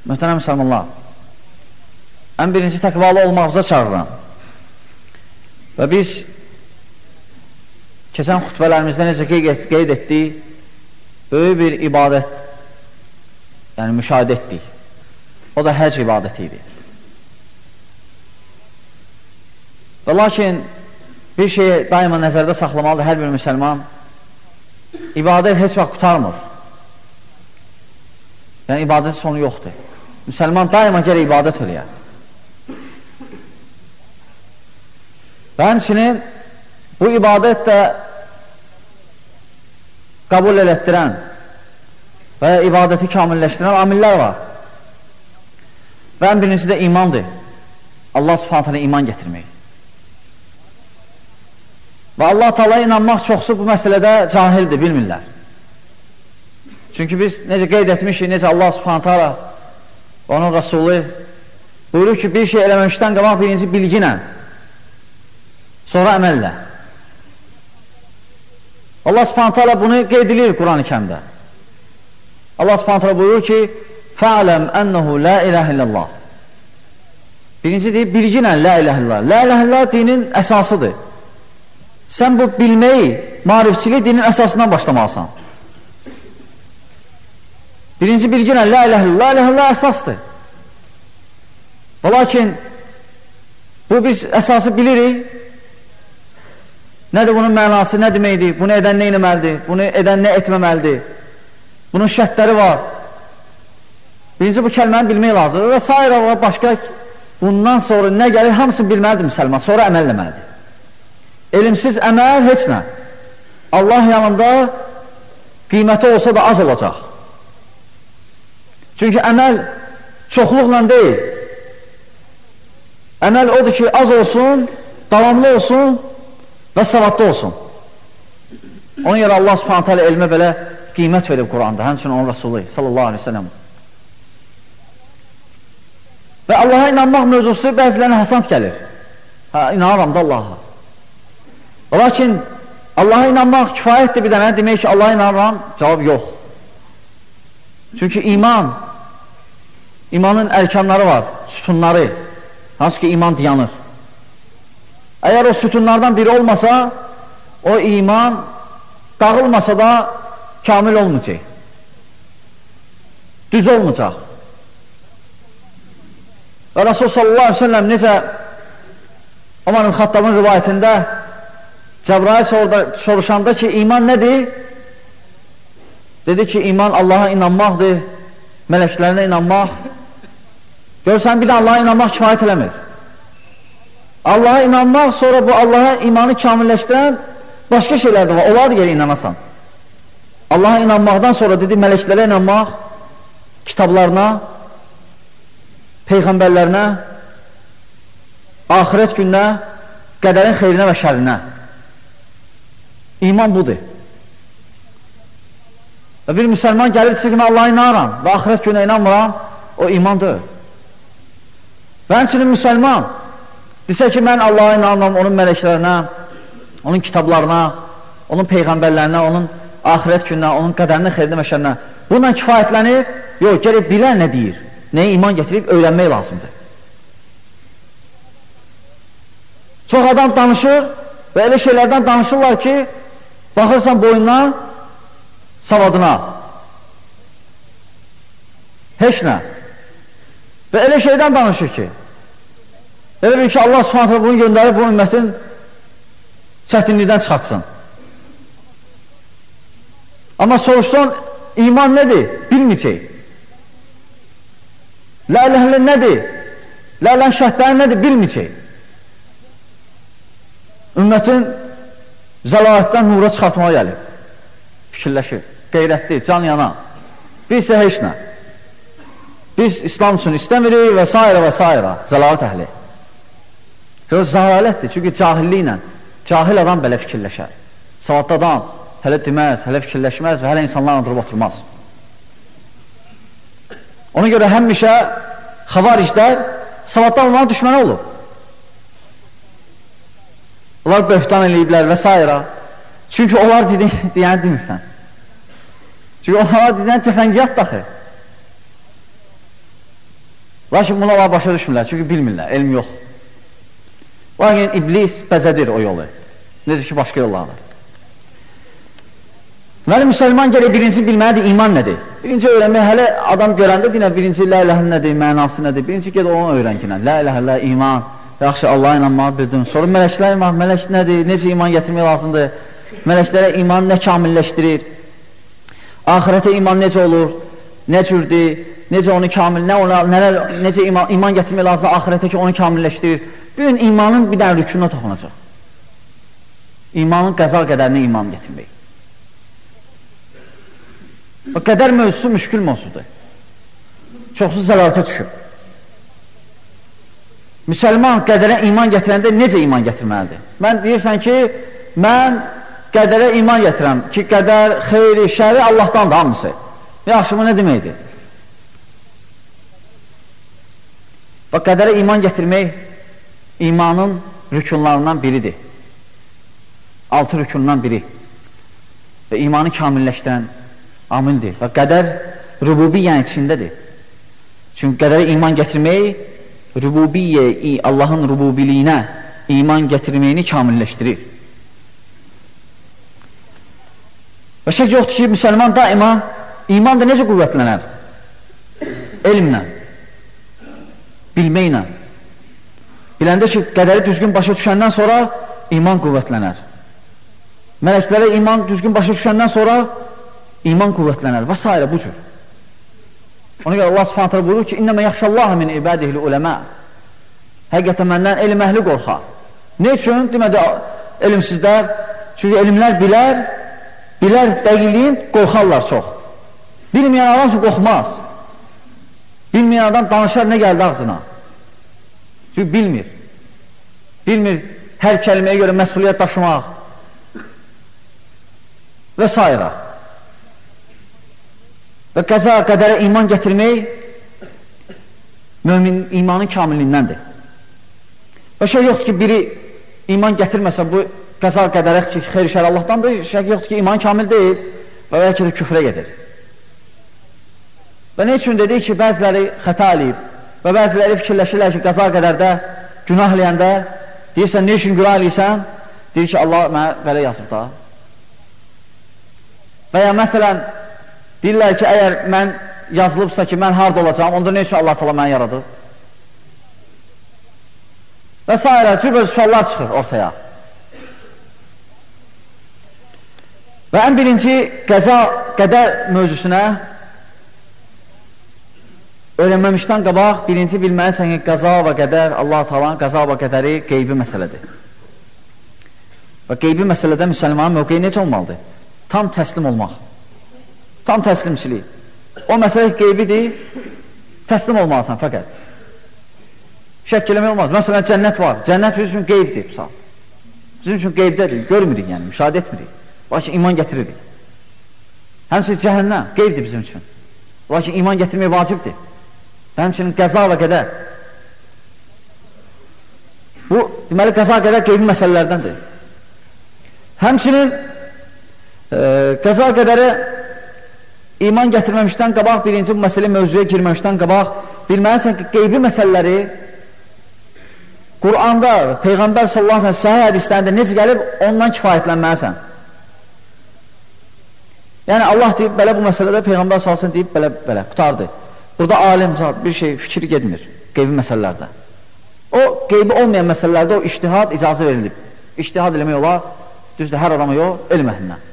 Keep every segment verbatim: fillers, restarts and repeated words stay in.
Möhtərəm müsəlmanlar, ən birinci təqvalı olmağımıza çağırıram. Və biz keçən xütbələrimizdə necə qeyd etdik, böyük bir ibadət, yəni müşahidə etdik. O da həc ibadəti idi. Və lakin bir şeyi daima nəzərdə saxlamalıdır hər bir müsəlman. İbadət heç vaxt qutarmır. Yəni ibadət sonu yoxdur. Müsəlman daima gələ ibadət eləyər. Və həmçinin bu ibadət də qəbul elətdirən və ibadəti kamilləşdirən amillər var. Və ən birincisi də imandır. Allah subhanətə alə iman getirmək. Və Allah Teala'ya inanmaq çoxsu bu məsələdə cahildir, bilmirlər. Çünki biz necə qeyd etmişik, necə Allah subhanətə alə onun Rasulü buyurur ki, bir şey eləməmişdən qabaq birinci bilginə, sonra əməllə. Allah subhanətə alə bunu qeyd edir Quran-ı Kərimdə. Allah subhanətə alə buyurur ki, fə'ləm ənəhu la iləhə illallah. Birinci deyib, bilginə la iləhə illallah. La iləhə illallah dinin əsasıdır. Sən bu bilməyi, marifçiliyi dinin əsasından başlamalısan. Birinci bilginə la iləhə illallah, la iləhə illallah əsasdır. Və lakin bu biz əsası bilirik. Nədir bunun mənası, nə deməkdir, bunu edən nə etməlidir, bunu edən nə etməməlidir, bunun şərtləri var. Birinci bu kəlməni bilmək lazımdır və s. və başqa bundan sonra nə gəlir, hamısını bilməlidir müsəlman, sonra əməl eləməlidir. Elmsiz əməl heç nə. Allah yanında qiyməti olsa da az olacaq. Çünki əməl çoxluqla deyil. Əməl odur ki, az olsun, davamlı olsun və savadlı olsun. Onun yerə Allah subhanətə alə elmə belə qiymət verib Quranda, həmçinin onun Rasulü sallallahu aleyhi ve sellem. Və Allaha inanmaq mövzusu bəzilərinə həsant gəlir. Hə, inanıram da Allaha. Lakin Allaha inanmaq kifayətdir bir dənə, demək ki, Allaha inanıram, cavab yox. Çünki iman, imanın ərkanları var, sütunları, hansı ki iman dayanır. Əgər o sütunlardan biri olmasa, o iman dağılmasa da kamil olmayacaq. Düz olmayacaq. Və Rasul sallallahu aleyhi ve sellem necə Ömər ibn Xattabın rivayətində Cəbrail soruşanda ki, iman nədir? Dedi ki, iman Allaha inanmaqdır, mələklərinə inanmaq. Görürsən, bir də Allaha inanmaq kifayət eləmir. Allaha inanmaq, sonra bu Allaha imanı kamilləşdirən başqa şeylər də var. Onlar da gələ inanasan. Allaha inanmaqdan sonra dedi, mələklərə inanmaq, kitablarına, peyğəmbərlərinə, axirət gününə, qədərin xeyrinə və şərinə. İman budur. Və bir müsəlman gəlib desə ki, mən Allaha inanıram və axirət gününə inanmıram, o imandır. Və həmçinin müsəlman desə ki, mən Allaha inanıram, onun mələklərinə, onun kitablarına, onun peyğəmbərlərinə, onun axirət gününə, onun qədərinə, xeyrinə və şərinə. Bununla kifayətlənir, yox, gəlib bilən nə deyir, nəyə iman getirib, öyrənmək lazımdır. Çox adam danışır və elə şeylərdən danışırlar ki, baxırsan boyuna, savadına. Heç nə. Və elə şeydən danışır ki, elə bir ki, Allah subhanətlə bunu göndərib bu ümmətin çətinlikdən çıxartsın. Amma soruşsan, iman nədir? Bilməyəcək. La iləhlə nədir? La iləhlə şərtləri nədir? Bilməyəcək. Ümmətin zəlalətdən nura çıxartmağa gəlib. Fikirləşir, qeyrətli, can yana. Biz isə heç nə. Biz İslam üçün istəmirik və s. və s. Zəlalət əhli. Zəlalətdir, çünki cahilliklə, cahil adam belə fikirləşər. Savadlı adam hələ deməz, hələ fikirləşməz və hələ insanlarla durub oturmaz. Ona görə həmişə xavariclər savadlı olmanın düşməni olub. Onlar böhtan eləyiblər və s. Çünki onlar deyəni demirsən. Çünki onlar deyən cəfəngiyyat daxı. Lakin buna başa düşmürlər, çünki bilmirlər, elm yox. Lakin iblis bəzədir o yolu. Necə ki, başqa yollardır. Deməli, müsəlman gəlir birinci bilməlidir, iman nədir? Birinci öyrənmək, hələ adam görəndə deyinə, birinci lə iləhə nədir, mənası nədir? Birinci gəl onu öyrən ki, lə iləhə lə iman, yaxşı, Allah'a inanmağı bildin. Sonra mələklər iman, mələk nədir, necə iman gətirmək lazımdır? Mələklərə iman nə kamilləşdirir? Ahirətə iman necə olur? Nə cürdür? Necə onu kamil, nə ona, nələr, necə iman, iman gətirmək lazımdır? Ahirətə ki, onu kamilləşdirir. Bir gün imanın bir dənə rükununa toxunacaq. İmanın qəza qədərinə iman gətirmək. O qədər mövzusu müşkül mövzudur. Çoxsuz zəlalətə düşür. Müsəlman qədərə iman gətirəndə necə iman gətirməlidir? Mən deyirsən ki, mən qədərə iman gətirəm ki, qədər, xeyri, şəri Allahdan da hamısı. Yaxşı, bu nə deməkdir? Bax, qədərə iman gətirmək imanın rükunlarından biridir. Altı rükundan biri. Və imanı kamilləşdirən amildir. Və qədər rububiyyə içindədir. Çünki qədərə iman gətirmək rububiyyə, Allahın rububiliyinə iman gətirməyini kamilləşdirir. Və şək yoxdur ki, müsəlman daima iman da necə qüvvətlənər? Elmlə, bilməklə. Biləndə ki, qədəri düzgün başa düşəndən sonra iman qüvvətlənər. Mələklərə iman düzgün başa düşəndən sonra iman qüvvətlənər və s. bu cür. Ona görə Allah subhanət hələ buyurur ki, İnnəmə yaxşəllaha min ibadihil uləmə. Həqiqətən məndən elm əhli qorxar. Ne üçün? Demədi, elmsizlər. Çünki elmlər bilər, bilər dəqiqliyin qorxarlar çox. Bilməyən adam üçün qorxmaz. Bilməyən adam danışar, nə gəldi ağzına? Çünki bilmir. Bilmir hər kəlməyə görə məsuliyyət daşımaq və s. Və qəza qədərə iman gətirmək mömin imanın kamilliyindəndir. Və şey yoxdur ki, biri iman gətirməsə, bu qəza qədərə ki, xeyr-i şər Allahdandır, şey yoxdur ki, iman kamil deyil və bəlkə də küfrə gedir. Və nə üçün dedik ki, bəziləri xəta eləyib və bəziləri fikirləşirlər ki, qəza qədərdə günah eləyəndə deyirsən, ne üçün günah eləyirsən? Deyir ki, Allah mənə belə yazıb da. Və ya məsələn, deyirlər ki, əgər mən yazılıbsa ki, mən harada olacağım, onda ne üçün Allah təala məni yaradı? Və s. cürbəcür suallar çıxır ortaya. Və ən birinci qəza qədər mövzusunə öyrənməmişdən qabaq birinci bilməlisən ki, qəza və qədər, Allah təalanın qəza və qədəri qeybi məsələdir. Və qeybi məsələdə müsəlmanın mövqeyi necə olmalıdır? Tam təslim olmaq. Tam təslimçilik. O məsələ qeybidir, təslim olmalısan fəqət. Şək eləmək olmaz. Məsələn, cənnət var. Cənnət bizim üçün qeybdir. Bizim üçün qeybdədir. Görmürük, yəni, müşahidə etmirik. Lakin iman gətiririk. Həmçinin cəhənnəm qeybdir bizim üçün. Lakin iman gətirmək vacibdir. Həmçinin qəza və qədər. Bu, deməli, qəza qədər qeybi məsələlərdəndir. Həmçinin e, qəza qədərə iman gətirməmişdən qabaq, birinci bu məsələ mövzuya girməmişdən qabaq, bilməlisən ki, qeybi məsələləri Qur'anda, Peyğəmbər sallallahu aleyhi ve sellem səhih hədislərində necə gəlib, ondan kifayətlənməlisən. Yəni, Allah deyib, belə bu məsələdə Peyğəmbər sallallahu aleyhi ve sellem deyib, belə, belə, qutardı. Burada alim, bir şey, fikir gedmir qeybi məsələlərdə. O, qeybi olmayan məsələlərdə o iştihad icazə verilib. İştihad eləmək olar, düzdür, hər adama yox, elm əhlindən.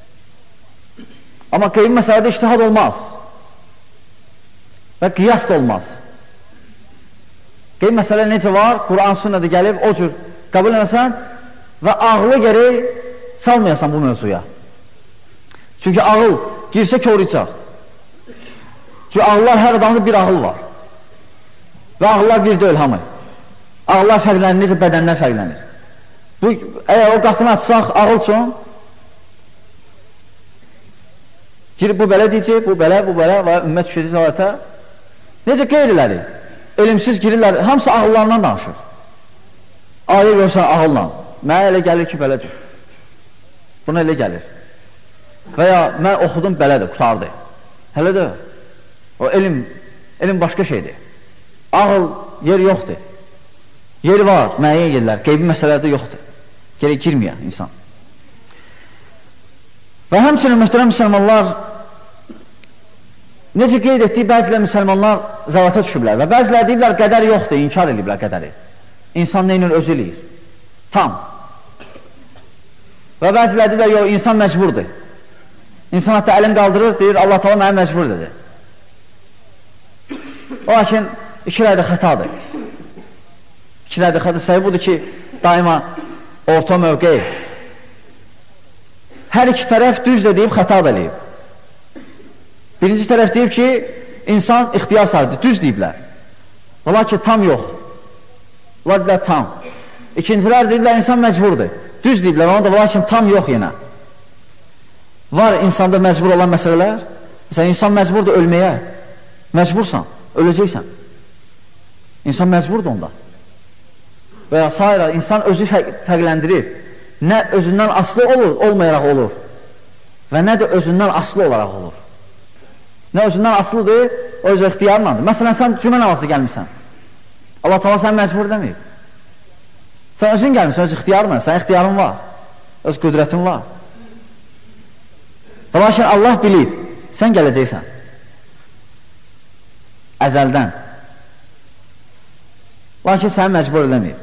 Amma qeybi məsələdə iştihad olmaz və qiyas da olmaz. Qeybi məsələ necə var? Quran sünnədə gəlib, o cür qəbul eləsən və ağlı geri salmayasan bu mövzuya. Çünki ağıl girsə körücaq. Çünki ağıllar, hər adamda bir ağıl var. Və ağıllar bir deyil hamı. Ağıllar fərqlənir, necə bədənlər fərqlənir. Bu, əgər o qapını açsaq ağıl üçün, girib bu belə deyəcək, bu belə, bu belə və ümmət düşəcək zəvətə. Necə qeyriləri? Elmsiz girirlər, hamısı ağıllarından danışır. Ayə görsən ağılla. Mənə elə gəlir ki, belədir. Buna elə gəlir. Və ya mən oxudum belədir, qutardı. Hələ də o elm, elm başqa şeydir. Ağıl, yer yoxdur. Yer var, müəyyən yerlər, qeybi məsələlərdə yoxdur. Gerək girməyək insan. Və həmçinin möhtərəm müsəlmanlar, necə qeyd etdik, bəzilər müsəlmanlar zəvata düşüblər və bəzilər deyiblər, qədər yoxdur, inkar ediblər qədəri. İnsan neynir, özü eləyir. Tam. Və bəzilər deyiblər, yox, insan məcburdur. İnsan hətta əlin qaldırır, deyir, Allah təala mənə məcbur dedi. O lakin iki rəydə xətadır. İki rəydə xətadır, səbəb budur ki, daima orta mövqe. Hər iki tərəf düz də deyib, xəta da deyib. Birinci tərəf deyib ki, insan ixtiyar sahibidir, düz deyiblər. Ola ki, tam yox. Ola deyiblər, tam. İkincilər deyiblər, insan məcburdur. Düz deyiblər, ona da ola ki, tam yox yenə. Var insanda məcbur olan məsələlər. Məsələn, insan məcburdur ölməyə. Məcbursan, öləcəksən. İnsan məcburdur onda. Və ya s. insan özü fərqləndirir. Nə özündən asılı olur, olmayaraq olur. Və nə də özündən asılı olaraq olur. Nə özündən asılıdır, o öz ixtiyarındadır. Məsələn, sən cümə namazda gəlmirsən. Allah təala sən məcbur deməyib. Sən özün gəlmirsən, öz ixtiyarınla, sən ixtiyarın var. Öz qüdrətin var. Lakin Allah bilib, sən gələcəksən. Əzəldən. Lakin səni məcbur eləməyib.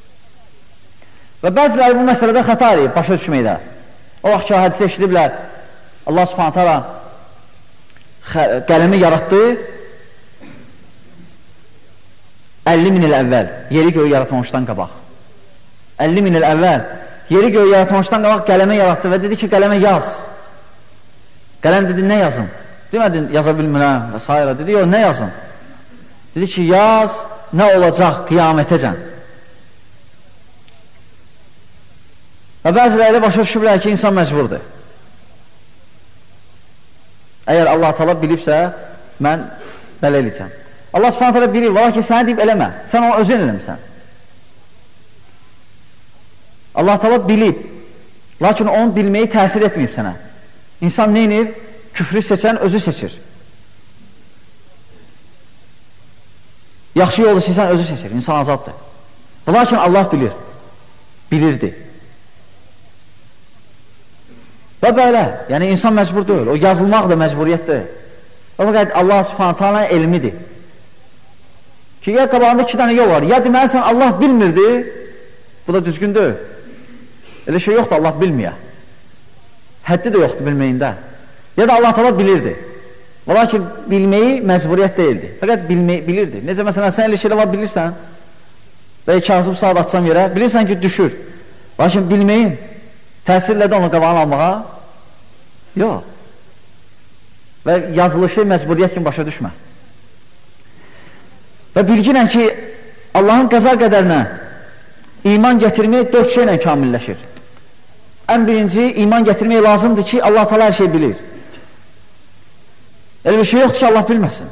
Və bəziləri bu məsələdə xəta edib, başa düşməkdə. O vaxt ki, hadisə eşidiblər, Allah subhanət hala qələmi yaratdı əlli min il əvvəl, yeri göğü yaratmamışdan qabaq. əlli min il əvvəl, yeri göğü yaratmamışdan qabaq qələmi yaratdı və dedi ki, qələmə yaz. Qələm dedi, nə yazım? Demədin, yaza bilmirəm və s. Dedi, yox, nə yazım? Dedi ki, yaz, nə olacaq qiyamətəcən. Və bəziləri başa düşüblər ki, insan məcburdur. Əgər Allah təala bilibsə, mən belə eləyəcəm. Allah subhanət hələ bilir, valla ki, sənə deyib eləmə, sən onu özün eləmirsən. Allah təala bilib, lakin onun bilməyi təsir etməyib sənə. İnsan neynir? Küfrü seçən özü seçir. Yaxşı yolu seçən özü seçir, insan azaddır. Lakin Allah bilir, bilirdi. Və belə, yəni insan məcbur deyil, o yazılmaq da məcburiyyətdir. O fəqət Allah subhanət hala elmidir. Ki, ya qabağında iki dənə yol var, ya deməlisən Allah bilmirdi, bu da düzgün deyil. Elə şey yoxdur, Allah bilməyə. Həddi də yoxdur bilməyində. Ya da Allah təala bilirdi. Ola ki, bilməyi məcburiyyət deyildi. Fəqət bilirdi. Necə məsələn, sən elə şeylə var bilirsən və kazıb saat atsam yerə, bilirsən ki, düşür. Lakin bilməyin təsirlə də onu qabağını almağa yox. Və yazılışı məcburiyyət kimi başa düşmə. Və bilginən ki, Allahın qəza qədərinə iman gətirmək dörd şeylə kamilləşir. Ən birinci, iman gətirmək lazımdır ki, Allah təala hər şey bilir. Elə bir şey yoxdur ki, Allah bilməsin.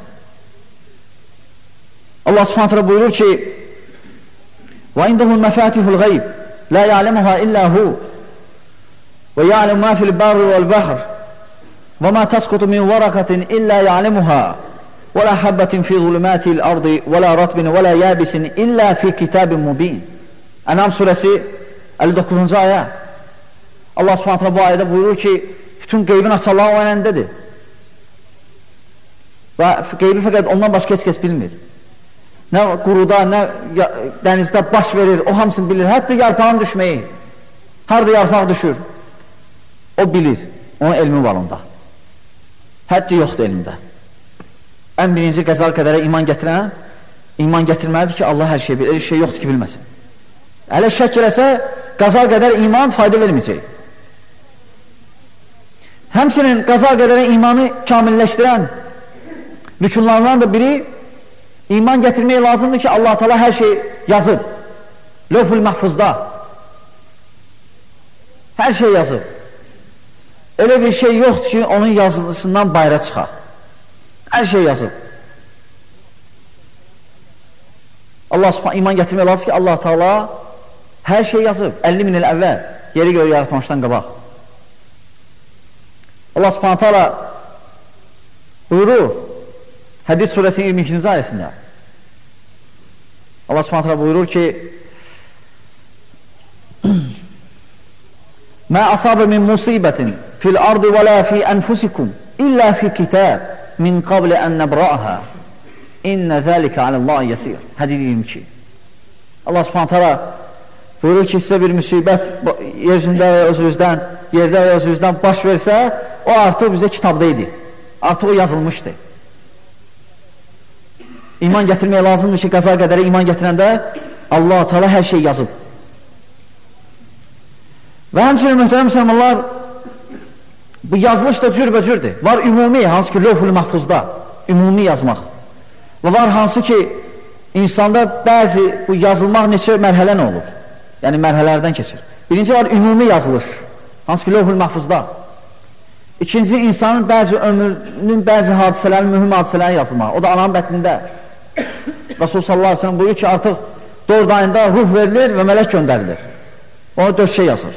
Allah subhanət hələ buyurur ki, وَاِنْدَهُ الْمَفَاتِحُ الْغَيْبِ لَا يَعْلَمُهَا إِلَّا هُوَ وَيَعْلَمُ مَا فِي الْبَرِّ وَالْبَحْرِ وَمَا تَسْقُطُ مِنْ وَرَقَةٍ إِلَّا يَعْلَمُهَا وَلَا حَبَّةٍ فِي ظُلُمَاتِ الْأَرْضِ وَلَا رَطْبٍ وَلَا يَابِسٍ إِلَّا فِي كِتَابٍ مُبِينٍ. Ənam surəsi əlli doqquzuncu ayə. Allah subhanət hələ bu ayədə buyurur ki, bütün qeybin açarlığı o əlindədir. Və qeybi fəqət ondan başqa heç kəs bilmir. Nə quruda, nə dənizdə baş verir, o hamısını bilir. Hətta yarpağın düşməyi, harada yarpaq düşür, o bilir, onun elmi var onda. Hətta yoxdur elmdə. Ən birinci qəza qədərə iman gətirən, iman gətirməlidir ki, Allah hər şey bilir, elə şey yoxdur ki, bilməsin. Ələ şək eləsə, qəza qədər iman fayda verməyəcək. Həmçinin qəza qədərə imanı kamilləşdirən rükunlarından da biri, iman gətirmək lazımdır ki, Allah təala hər şey yazıb. Lövh-ül Mahfuzda. Hər şey yazıb. Elə bir şey yoxdur ki, onun yazılısından bayra çıxar. Hər şey yazıb. Allah subhanə iman gətirmək lazım ki, Allah təala hər şey yazıb. əlli min il əvvəl, yeri göğü yaratmamışdan qabaq. Allah subhanə təala buyurur, Hədid surəsinin iyirmi ikinci ayəsində, Allah Subhanahu taala buyurur ki: "Mə asabə min musibətin fil ardı və la fi anfusikum illa fi kitab min qabl an nabra'aha. İnnə zəlikə aləllahi yəsir." Hədid iyirmi iki. Allah Subhanahu taala buyurur ki, sizə bir müsibət yeryüzündə və özünüzdən, yerdə və özünüzdən baş versə, o artıq bizə kitabda idi. Artıq o yazılmışdı. İman gətirməyə lazımdır ki, qəza qədərə iman gətirəndə Allah Teala hər şey yazıb. Və həmçinin möhtərəm müsəlmanlar, bu yazılış da cürbəcürdür. Var ümumi, hansı ki lövh-ül mahfuzda, ümumi yazmaq. Və var hansı ki, insanda bəzi bu yazılmaq neçə mərhələn olur. Yəni mərhələlərdən keçir. Birinci var ümumi yazılış, hansı ki lövh-ül mahfuzda. İkinci, insanın bəzi ömrünün bəzi hadisələrin, mühüm hadisələrin yazılmaq. O da ananın bətnində. Rasul sallallahu aleyhi ve sellem buyurur ki, artıq dörd ayında ruh verilir və mələk göndərilir. Ona dörd şey yazır.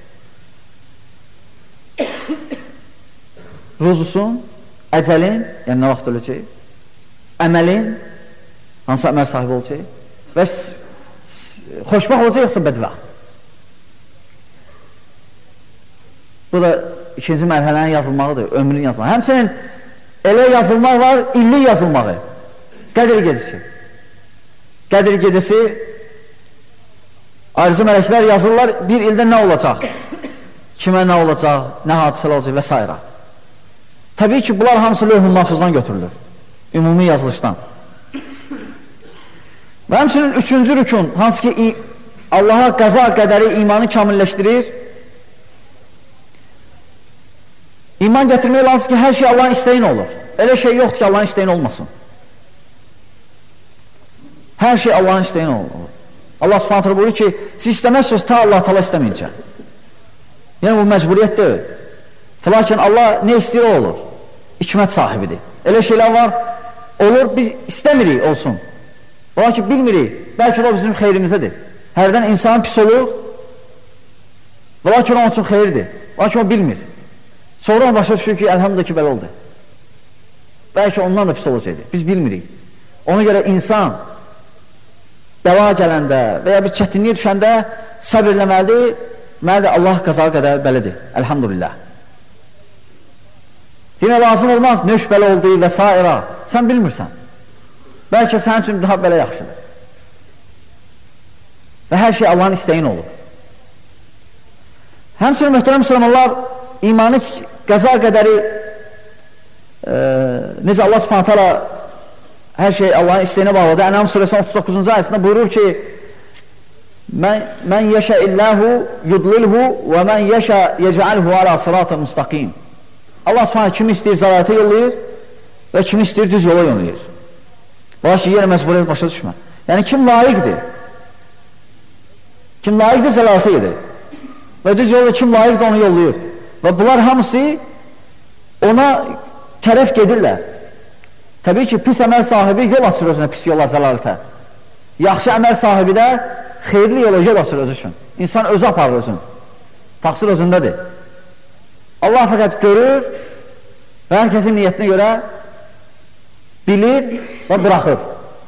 Ruzusun, əcəlin, yəni nə vaxt öləcək, əməlin, hansı əməl sahibi olacaq və xoşbaxt olacaq, yoxsa bədbəxt. Bu da ikinci mərhələnin yazılmağıdır, ömrün yazılmağı. Həmçinin elə yazılmaq var, illik yazılmağı. Qədir gecəsi. Qədir gecəsi ayrıca mələklər yazırlar, bir ildə nə olacaq, kimə nə olacaq, nə hadisələr olacaq və s. Təbii ki, bunlar hamısı lövh-ül mahfuzdan götürülür, ümumi yazılışdan. Və həmçinin üçüncü rükun, hansı ki Allaha qəza qədəri imanı kamilləşdirir. İman gətirmək lazım ki, hər şey Allahın istəyin olur. Elə şey yoxdur ki, Allahın istəyin olmasın. Hər şey Allahın istəyin olur. Allah Subhanahu taala buyurur ki, siz istəməzsiniz ta Allah Taala istəməyincə. Yəni bu məcburiyyət deyil. Lakin Allah nə istəyir o olur. Hikmət sahibidir. Elə şeylər var, olur, biz istəmirik olsun. Lakin bilmirik, bəlkə o bizim xeyrimizədir. Hərdən insan pis olur, lakin onun üçün xeyirdir. Lakin o bilmir. Sonra başa düşür ki, əlhamdülillah ki, belə oldu. Bəlkə ondan da pis olacaqdır. Biz bilmirik. Ona görə insan bəla gələndə və ya bir çətinliyə düşəndə səbr eləməlidir. Məlidir, Allah qəza qədər belədir. Əlhamdülillah. Dinə lazım olmaz, nöş belə oldu və s. Sən bilmirsən. Bəlkə sənin üçün daha belə yaxşıdır. Və hər şey Allahın istəyin olur. Həmçinin möhtərəm müsəlmanlar, imanı qəza qədəri e, necə Allah Subhanahu taala hər şey Allahın istəyinə bağlıdır. Ənam surəsinin otuz doqquzuncu ayəsində buyurur ki, Mən yəşə illəhu yudlilhu və mən yəşə yecəlhu alə sıratı müstəqim. Allah Subhanahu kimi istəyir zəlalətə yollayır və kimi istəyir düz yola yollayır. Bax ki, yenə məzburiyyət başa düşmə. Yəni, kim layiqdir? Kim layiqdir zəlalətə gedir. Və düz yolda kim layiqdir onu yollayır. Və bunlar hamısı ona tərəf gedirlər. Təbii ki, pis əməl sahibi yol açır özünə pis yola zəlalətə. Yaxşı əməl sahibi də xeyirli yola yol açır özü üçün. İnsan özü aparır özün. Taksir özündədir. Allah fəqət görür və hər kəsin niyyətinə görə bilir və bıraxır.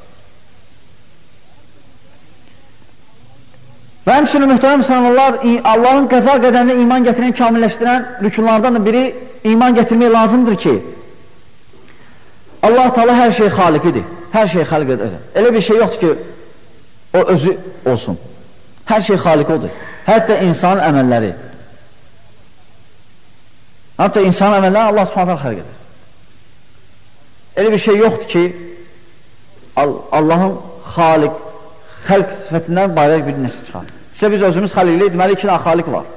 Və həmçinin mühtərəm müsəlmanlar, Allahın qəza qədərinə iman gətirən, kamilləşdirən rükunlardan da biri iman gətirmək lazımdır ki, Allah Teala hər şey xaliqidir, hər şey xalq edir. Elə bir şey yoxdur ki, o özü olsun. Hər şey xaliq odur. Hətta insanın əməlləri. Hətta insanın əməlləri Allah Subhanahu xalq edir. Elə bir şey yoxdur ki, Allahın xaliq, xalq sifətindən bayaq bir nəsə çıxar. Sizə biz özümüz xaliqliyik, deməli iki dənə xaliq var.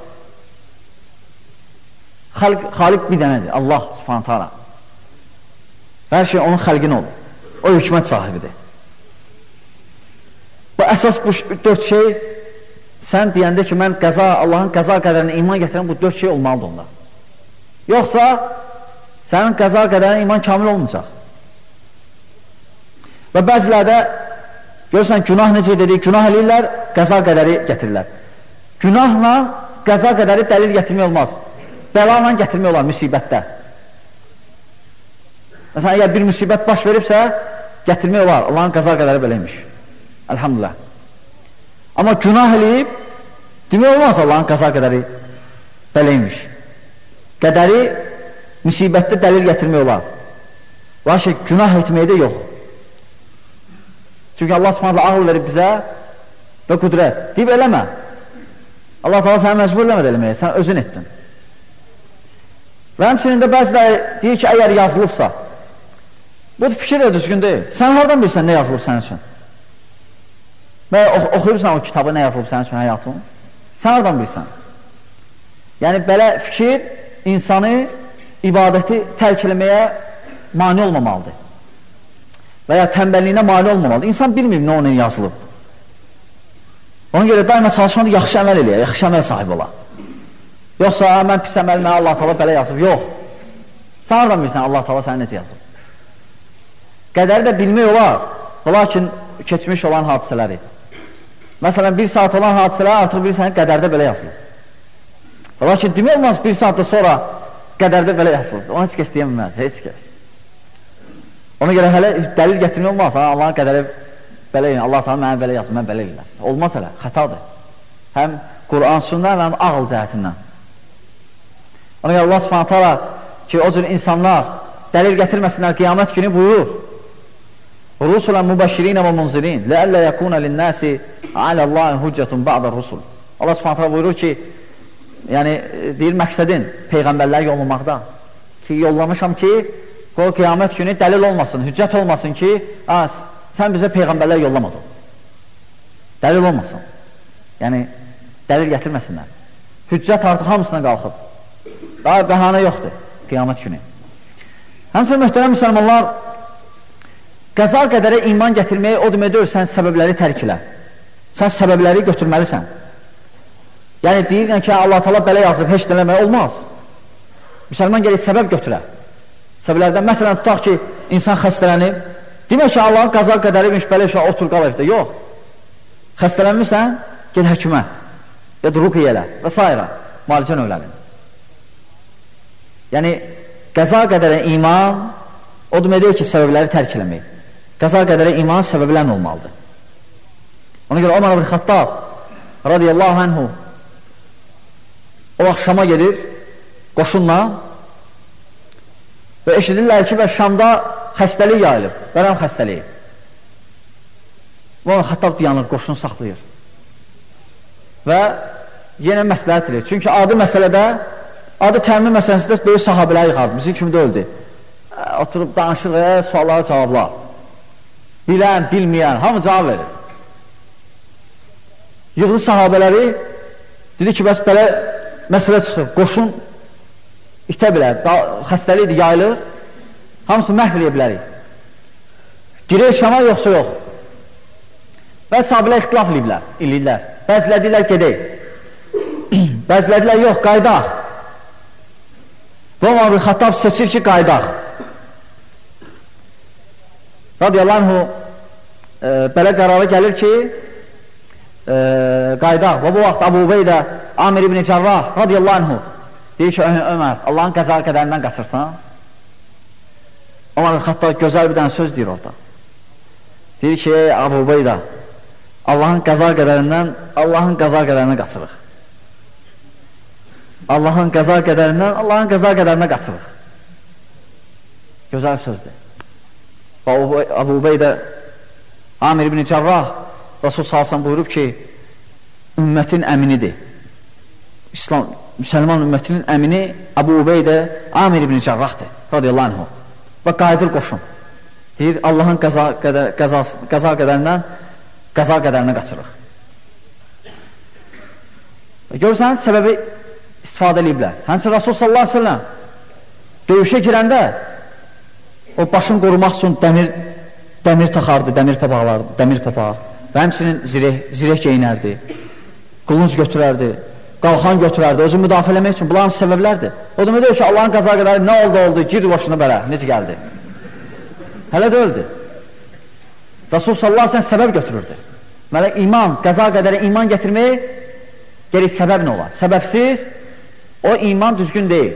Xaliq, xaliq bir dənədir, Allah Subhanahu taala. Hər şey onun xalqin olur. O hükmət sahibidir. Bu əsas bu dörd şey, sən deyəndə ki, mən qəza, Allahın qəza qədərinə iman gətirən bu dörd şey olmalıdır onda. Yoxsa, sənin qəza qədərinə iman kamil olmayacaq. Və bəzilərdə, görürsən, günah necə dedik, günah eləyirlər, qəza qədəri gətirirlər. Günahla qəza qədəri dəlil gətirmək olmaz. Bəlanla gətirmək olar müsibətdə. Məsələn, əgər bir müsibət baş veribsə, gətirmək olar, Allahın qəza qədəri beləymiş. Elhamdülillah. Amma günah eləyib, demək olmaz Allahın qəza qədəri beləymiş. Qədəri müsibətdə dəlil gətirmək olar. Lakin günah etməkdə yox. Çünki Allah subhanallah ağıl verib bizə və qüdrət. Deyib eləmə. Allah Teala səni məcbur eləmədə eləməyə, sən özün etdin. Və həmçinin də bəziləri deyir ki, əgər yazılıbsa, bu fikir də düzgün deyil. Sən hardan bilsən nə yazılıb sənin üçün? Və oxuyubsan o kitabı, nə yazılıb sənin üçün həyatın? Sən hardan bilsən? Yəni, belə fikir insanı ibadəti tərk eləməyə mani olmamalıdır. Və ya tənbəlliyinə mani olmamalıdır. İnsan bilmir nə onun yazılıb. Ona görə daima çalışmadır, yaxşı əməl eləyək, yaxşı əməl sahibi ola. Yoxsa, mən pis əməl, mənə Allah Teala belə yazıb. Yox. Sən hardan bilsən Allah Teala səni necə yazıb? Qədəri də bilmək olar, lakin keçmiş olan hadisələri. Məsələn, bir saat olan hadisələr artıq bilirsən, qədərdə belə yazılır. Lakin demək olmaz, bir saatda sonra qədərdə belə yazılır. Onu heç kəs deyəməz, heç kəs. Ona görə hələ dəlil gətirmək olmaz. Allahın qədəri belə, Allah Teala mənə belə yazır, mən belə eləyəm. Olmaz hələ, xətadır. Həm Quran sünnə, həm ağıl cəhətindən. Ona görə Allah subhanət hala ki, o cür insanlar dəlil gətirməsinlər, qiyamət günü buyurur. Rusulən mübəşşirinə və munzirin ləəllə yəkunə linnəsi aləllahi hüccətun ba'da rusul. Allah subhanət hala buyurur ki, yəni, deyir, məqsədin peyğəmbərləri yollamaqda ki, yollamışam ki, o qiyamət günü dəlil olmasın, hüccət olmasın ki, az, sən bizə peyğəmbərlər yollamadın. Dəlil olmasın. Yəni, dəlil gətirməsinlər. Hüccət artıq hamısına qalxıb. Daha bəhanə yoxdur qiyamət günü. Həmçinin möhtərəm müsəlmanlar, qəza qədərə iman gətirməyi o demək deyil, sən səbəbləri tərk elə. Sən səbəbləri götürməlisən. Yəni, deyirən ki, Allah Teala belə yazıb, heç eləmək olmaz. Müsəlman gəlir səbəb götürə. Səbəblərdən, məsələn, tutaq ki, insan xəstələnib, demək ki, Allahın qəza qədərimiş, belə şey, otur qal evdə. Yox. Xəstələnmirsən, ged həkimə, ya da ruqiyyə elə və s. Müalicə növləri. Yəni, qəza qədərə iman, o demək deyil ki, səbəbləri tərk eləmək. Qəza qədərə iman səbəblərin olmalıdır. Ona görə Ömər ibn Xattab radiyallahu anhu o vaxt Şama gedir qoşunla və eşidirlər ki, və Şamda xəstəlik yayılıb, vərəm xəstəliyi. Ömər ibn Xattab dayanır, qoşunu saxlayır və yenə məsləhət edir. Çünki adı məsələdə, adı təmin məsələsində böyük sahabələr yıxardı, bizim kimi də öldü. Oturub danışır və suallara cavablar. Bilən, bilməyən, hamı cavab verir. Yığılı sahabələri dedi ki, bəs belə məsələ çıxır, qoşun itə bilər, xəstəlikdir, yayılır, hamısını məhv eləyə bilərik. Girək Şama yoxsa yox. Və sahabələr ixtilaf eləyirlər, eləyirlər. Bəziləri deyirlər, gedək. Bəziləri deyirlər, yox, qaydaq. Ömər ibn Xattab seçir ki, qaydaq. Radiyallahu anhu e, belə qərara gəlir ki, e, qaydaq. Və bu vaxt Əbu Ubeydə Amir ibn Cərrah radiyallahu anhu deyir ki, Ömər, Allahın qəza qədərindən qaçırsan. Ömər ibn Xattab gözəl bir dənə söz deyir orada. Deyir ki, Əbu Ubeydə, Allahın qəza qədərindən, Allahın qəza qədərindən qaçırıq. Allahın qəza qədərindən, Allahın qəza qədərindən qaçırıq. Gözəl sözdür. Və Əbu Ubeydə Amir ibn Cərrah Rasul sallallahu buyurub ki, ümmətin əminidir. İslam, müsəlman ümmətinin əmini Əbu Ubeydə Amir ibn Cərrahdır, radiyallahu anhu. Və qayıdır qoşun. Deyir, Allahın qəza, qədər, qəza, qəza qədərindən qəza qədərinə qaçırıq. Görürsən, səbəbi istifadə ediblər. Həmçin Rasul sallallahu aleyhi ve sellem döyüşə girəndə o başını qorumaq üçün dəmir, dəmir taxardı, dəmir papaqlardı, dəmir papaq və həmçinin zireh, zireh geyinərdi, qılınc götürərdi, qalxan götürərdi, özü müdafiə eləmək üçün. Bunların səbəblərdir. O demək deyir ki, Allahın qəza qədəri nə oldu, oldu, gir başına belə, necə gəldi? Hələ də öldü. Rasul sallallahu aleyhi ve sellem səbəb götürürdü. Mələk iman, qəza qədərə iman gətirməyi gerək səbəb nə olar? Səbəbsiz o iman düzgün deyil.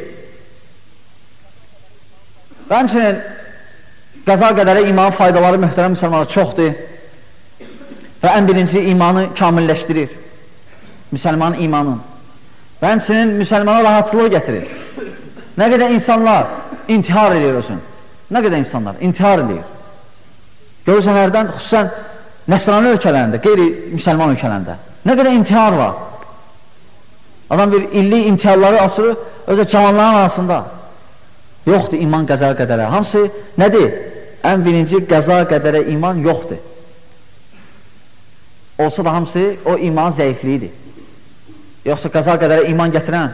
Və həmçinin qəza qədərə imanın faydaları möhtərəm müsəlmanlar çoxdur. və ən birinci imanı kamilləşdirir. Müsəlmanın imanın. Və həmçinin müsəlmana rahatçılığı gətirir. Nə qədər insanlar intihar edir özün. Nə qədər insanlar intihar edir. Görürsən, hərdən, xüsusən Nəsrani ölkələrində, qeyri-müsəlman ölkələrində nə qədər intihar var. Adam bir illik intiharları asırır, özə cavanların arasında. Yoxdur iman qəza qədərə. Hamısı nədir? Ən birinci qəza qədərə iman yoxdur. Olsa da hamısı o iman zəifliyidir. Yoxsa qəza qədərə iman gətirən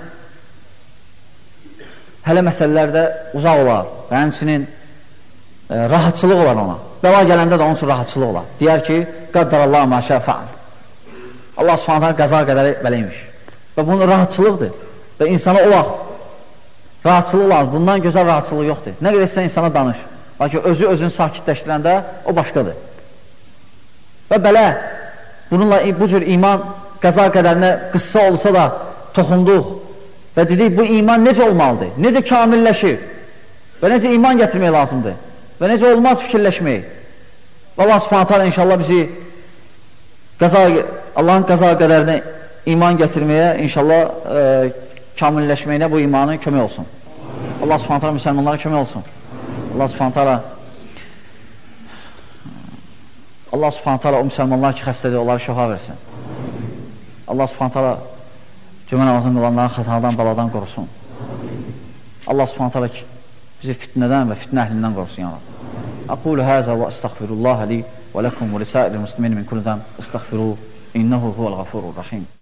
hələ məsələlərdə uzaq olar və həmçinin e, rahatçılıq olar ona. Bəla gələndə də onun üçün rahatçılıq olar. Deyər ki, qəddarallah məşə fəal. Allah subhanətən qəza qədəri beləymiş. Və bunun rahatçılıqdır. Və insana o vaxt rahatçılıq olar. Bundan gözəl rahatçılıq yoxdur. Nə qədər sən insana danış. Lakin özü özünü sakitləşdirəndə o başqadır. Və belə bununla bu cür iman qəza qədərinə qıssa olsa da toxunduq və dedik, bu iman necə olmalıdır? Necə kamilləşir? Və necə iman gətirmək lazımdır? Və necə olmaz fikirləşmək? Allah subhanət hələ inşallah bizi qəza, Allahın qəza qədərinə iman gətirməyə, inşallah e, kamilləşməyinə bu imanı kömək olsun. Allah subhanət hələ müsəlmanlara kömək olsun. Allah subhanət hələ Allah subhanət hələ o müsəlmanlar ki xəstədir, onları şəfa versin. Allah subhanət hələ cümə namazını qılanların xətadan, baladan qorusun. Allah subhanət hələ bizi fitnədən və fitnə əhlindən qorusun. Aqulu həzə və əstəğfirullah li və ləkum və lisəir-i muslimin min kulludan əstəğfiru innəhu huvəl-ğafurur-rahim.